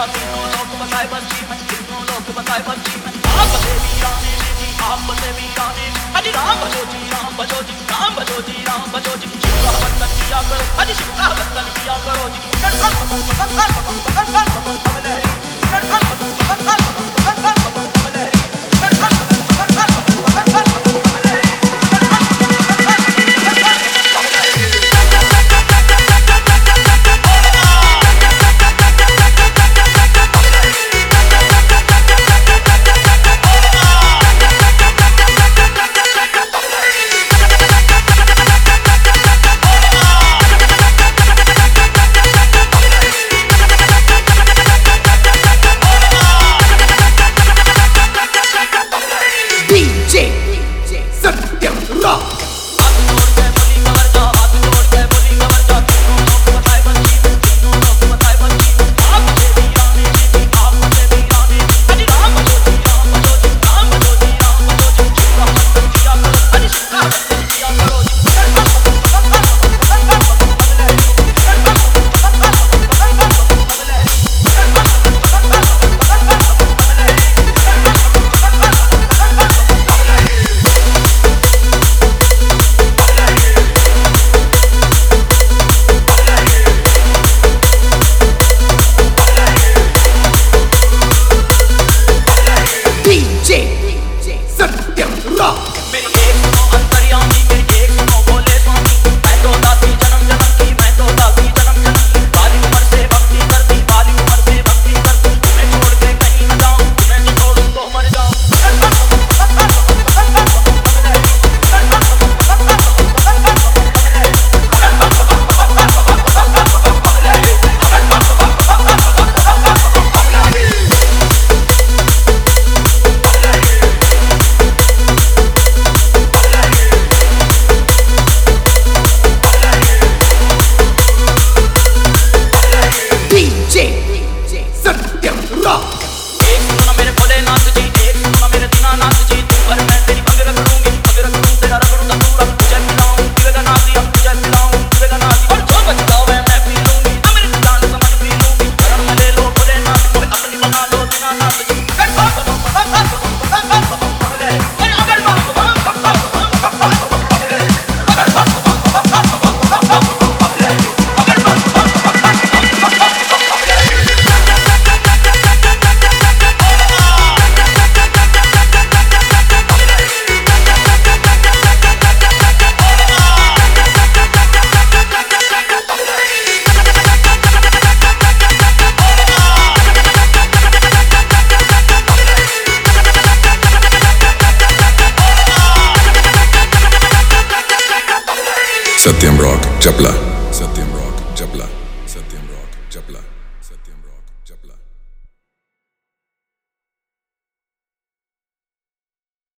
तीनों लोग बताए बंसी में, तीनों लोग बताए बंसी में। आप बसे वीराने में जी, आप बसे वीराने में। हरि राम भजो जी, राम भजो जी, राम भजो जी, राम भजो जी। शिव का वंदन किया करो, हरि शिव का वंदन किया करो जी। सत्यम रॉक। सत्यम रॉक। मेरी एक सुनो अंतर्यामी, मेरी एक सुनो भोले स्वामी। मैं तो दासी जन्म जन्म की, मैं तो दासी जन्म जन्म की। बाली उम्र से भक्ति करती, बाली उम्र से भक्ति करती। तुम्हें छोड़ के कहीं न जाऊं, तुम्हें नहीं छोड़ूं तो मर जाऊं। सत्यम रॉक। एक सुनो मेरे भोलेनाथ जी, एक सुनो मेरे दीनानाथ जी। तुम पर मैं तेरी भंग रख लूंगी, भंग रख लूं तेरा रगड़ू तंदूरा। तुझे पिलाऊं विवेकानाथ, अब तुझे पिलाऊं विवेकानाथ। और जो बच जावे मैं पी लूंगी, अमृत दान समझ पी लूंगी। शरण में ले लो भोलेनाथ, कोई अपनी बना लो दीनानाथ जी। Satyam Rock, Chapla.